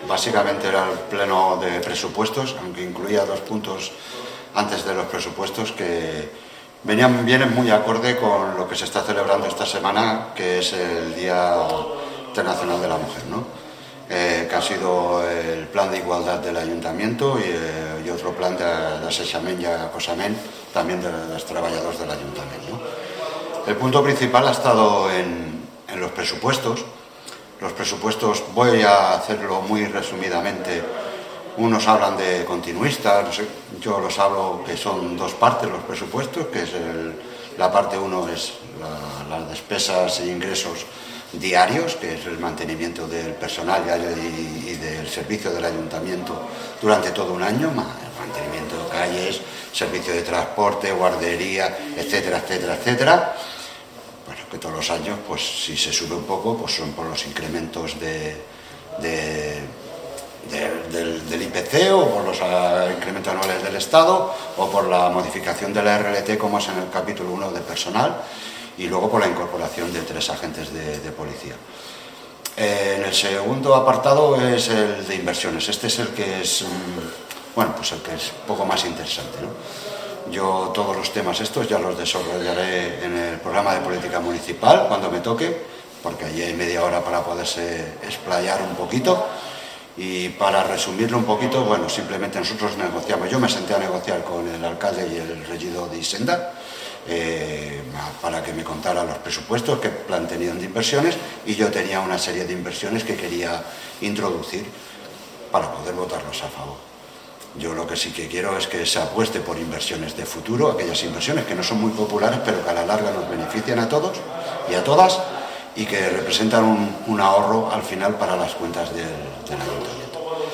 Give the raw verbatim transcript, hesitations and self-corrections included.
básicamente era el pleno de presupuestos, aunque incluía dos puntos antes de los presupuestos que venían, vienen muy acorde con lo que se está celebrando esta semana, que es el Día Internacional de la Mujer, ¿no? Eh, que ha sido el plan de igualdad del ayuntamiento y, eh, y otro plan de, de asesament y acosament también de, de los trabajadores del ayuntamiento, ¿no? El punto principal ha estado en, en los presupuestos. Los presupuestos, voy a hacerlo muy resumidamente. Unos hablan de continuistas, no sé, yo los hablo que son dos partes los presupuestos, que es el, la parte uno es la, las despesas e ingresos diarios, que es el mantenimiento del personal y, y del servicio del ayuntamiento durante todo un año, mantenimiento de calles, servicio de transporte, guardería, etcétera, etcétera, etcétera. Bueno, que todos los años, pues si se sube un poco, pues son por los incrementos de, de De, del, del I P C o por los uh, incrementos anuales del Estado o por la modificación de la R L T, como es en el capítulo uno de personal, y luego por la incorporación de tres agentes de, de policía. Eh, en el segundo apartado es el de inversiones. Este es el que es, um, bueno, pues el que es un poco más interesante, ¿no? Yo todos los temas estos ya los desarrollaré en el programa de política municipal cuando me toque, porque allí hay media hora para poderse explayar un poquito. Y para resumirlo un poquito, bueno, simplemente nosotros negociamos, yo me senté a negociar con el alcalde y el regidor de Hisenda eh, para que me contara los presupuestos, qué plan tenían de inversiones, y yo tenía una serie de inversiones que quería introducir para poder votarlos a favor. Yo lo que sí que quiero es que se apueste por inversiones de futuro, aquellas inversiones que no son muy populares, pero que a la larga nos benefician a todos y a todas, y que representan un, un ahorro al final para las cuentas del, del ayuntamiento.